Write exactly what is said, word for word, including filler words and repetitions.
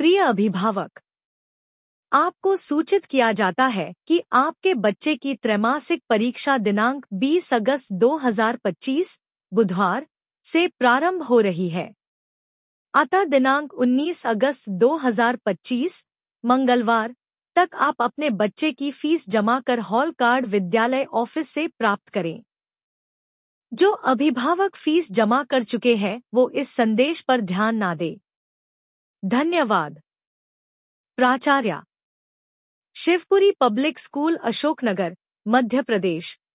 प्रिय अभिभावक, आपको सूचित किया जाता है कि आपके बच्चे की त्रैमासिक परीक्षा दिनांक बीस अगस्त दो हज़ार पच्चीस बुधवार से प्रारंभ हो रही है। अतः दिनांक उन्नीस अगस्त दो हज़ार पच्चीस मंगलवार तक आप अपने बच्चे की फीस जमा कर हॉल कार्ड विद्यालय ऑफिस से प्राप्त करें। जो अभिभावक फीस जमा कर चुके हैं वो इस संदेश पर ध्यान ना दें। धन्यवाद। प्राचार्य, शिवपुरी पब्लिक स्कूल, अशोकनगर, मध्य प्रदेश।